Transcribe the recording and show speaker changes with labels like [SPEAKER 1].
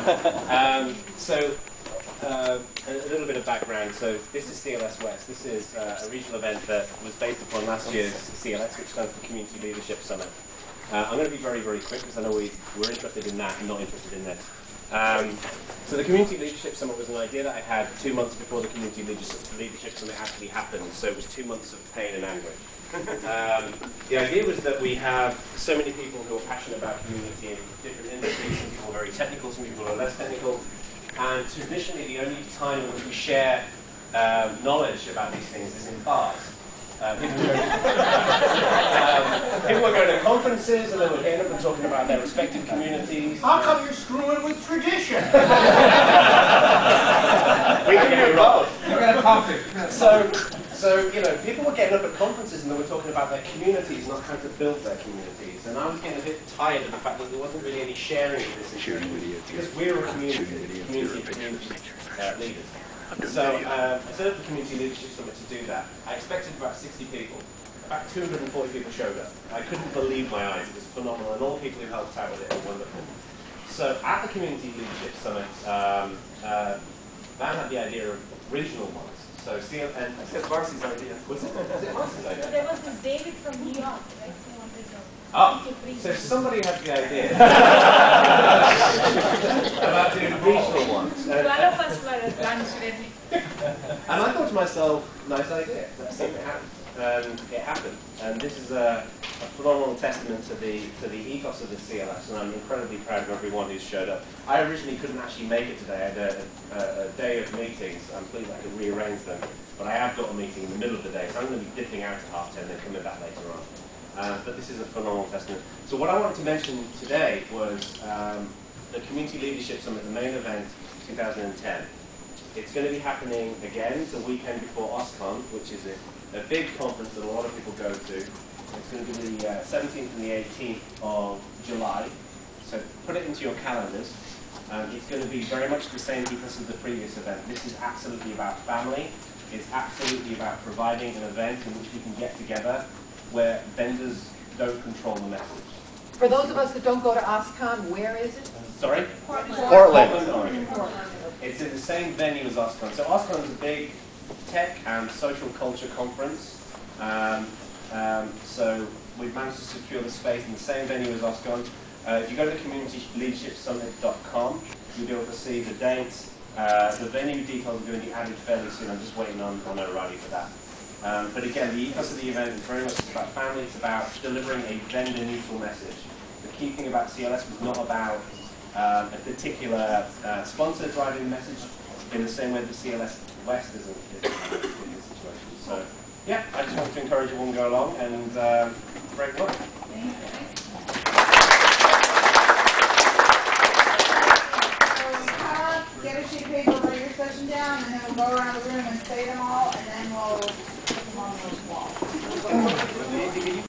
[SPEAKER 1] A little bit of background. So this is CLS West. This is a regional event that was based upon last year's CLS, which stands for Community Leadership Summit. I'm going to be very, very quick because I know we're interested in that and not interested in this. So the Community Leadership Summit was an idea that I had 2 months before the Community Leadership Summit actually happened. So it was 2 months of pain and anguish. The idea was that we have so many people who are passionate about community in different industries. Some people are very technical, some people are less technical. And traditionally, the only time in which we share knowledge about these things is in bars. People are going to conferences and then we're getting up and talking about their respective communities.
[SPEAKER 2] How come you're screwing with tradition?
[SPEAKER 1] We can do both.
[SPEAKER 2] You're going to coffee.
[SPEAKER 1] So, you know, people were getting up at conferences and they were talking about their communities, not how to build their communities. And I was getting a bit tired of the fact that there wasn't really any sharing of this issue. Because we're a community leaders. So I set up the Community Leadership Summit to do that. I expected about 60 people. About 240 people showed up. I couldn't believe my eyes. It was phenomenal. And all the people who helped out with it were wonderful. So at the Community Leadership Summit, Van had the idea of regional ones. So and I said Marcy's idea. Was it Marcy's idea?
[SPEAKER 3] So there was this David from New York, right?
[SPEAKER 1] Oh, so somebody had the idea about doing regional ones.
[SPEAKER 3] 12 of us were at lunch ready.
[SPEAKER 1] And I thought to myself, nice idea. Let's see if it happens. And it happened. And this is a phenomenal testament to the ethos of the CLS, and I'm incredibly proud of everyone who's showed up. I originally couldn't actually make it today. I had a day of meetings. I'm pleased I could rearrange them. But I have got a meeting in the middle of the day, so I'm going to be dipping out at 10:30 and then coming back later on. But this is a phenomenal testament. So what I wanted to mention today was the Community Leadership Summit, the main event, 2010. It's going to be happening again the weekend before OSCON, which is a big conference that a lot of people go to. It's going to be the 17th and the 18th of July. So put it into your calendars. It's going to be very much the same ethos as the previous event. This is absolutely about family. It's absolutely about providing an event in which we can get together where vendors don't control the message.
[SPEAKER 4] For those of us that don't go to OSCON, where is it?
[SPEAKER 1] Sorry?
[SPEAKER 4] Portland,
[SPEAKER 1] Oregon. It's in the same venue as OSCON. So OSCON is a big tech and social culture conference. So we've managed to secure the space in the same venue as OSCON. If you go to communityleadershipsummit.com, you'll be able to see the dates. The venue details are going to be added fairly soon. I'm just waiting on O'Reilly for that. But again, the ethos of the event is very much about family. It's about delivering a vendor-neutral message. The key thing about CLS was not about a particular sponsor driving the message in the same way that CLS West is in this situation. So, yeah, I just want to encourage everyone to go along and great luck.
[SPEAKER 5] Get a sheet of paper, write your session down, and then we'll go around the room and say them all, and then we'll put them on the wall.